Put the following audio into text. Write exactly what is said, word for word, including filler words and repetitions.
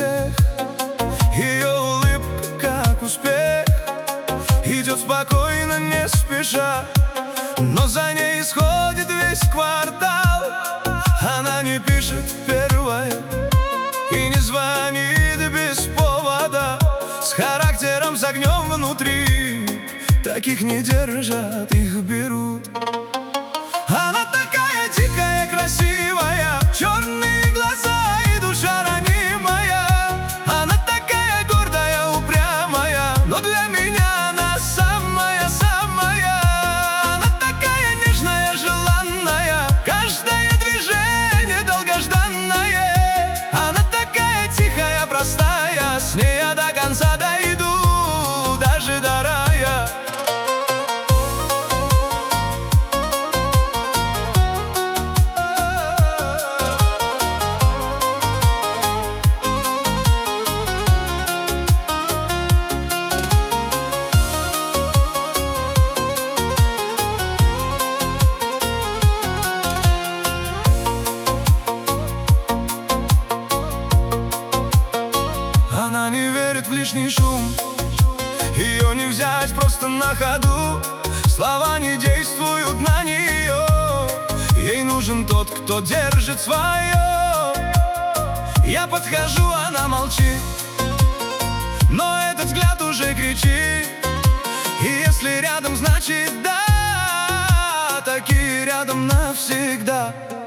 всех. Ее улыбка, как успех, идет спокойно, не спеша, но за ней исходит весь квартал. Она не пишет первая и не звонит без повода, с характером, с огнем внутри. Таких не держат, их берут. Она такая дикая, красивая, черные глаза и душа ранимая. Она такая гордая, упрямая, но для меня она самая-самая. Она такая нежная, желанная, каждое движение долгожданное. Она такая тихая, простая, с ней я до конца дойду, даже до рая. Она не верит в лишний шум, ее не взять просто на ходу. Слова не действуют на нее, ей нужен тот, кто держит свое. Я подхожу, она молчит, но этот взгляд уже кричит. И если рядом, значит да, такие рядом навсегда.